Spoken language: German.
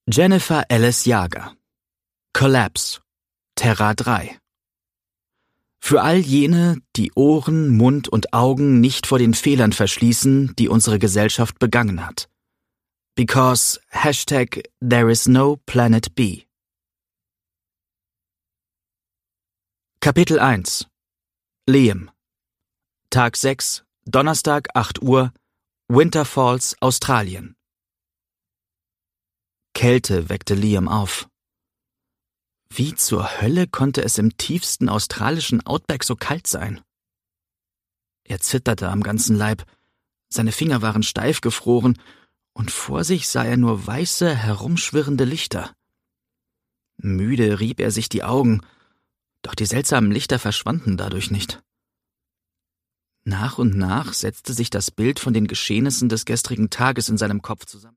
Jennifer Ellis Jager. Collapse. Terra 3. Für all jene, die Ohren, Mund und Augen nicht vor den Fehlern verschließen, die unsere Gesellschaft begangen hat. Because #there is no planet B. Kapitel 1. Liam. Tag 6, Donnerstag 8 Uhr, Winter Falls, Australien. Kälte weckte Liam auf. Wie zur Hölle konnte es im tiefsten australischen Outback so kalt sein? Er zitterte am ganzen Leib, seine Finger waren steif gefroren und vor sich sah er nur weiße, herumschwirrende Lichter. Müde rieb er sich die Augen, doch die seltsamen Lichter verschwanden dadurch nicht. Nach und nach setzte sich das Bild von den Geschehnissen des gestrigen Tages in seinem Kopf zusammen.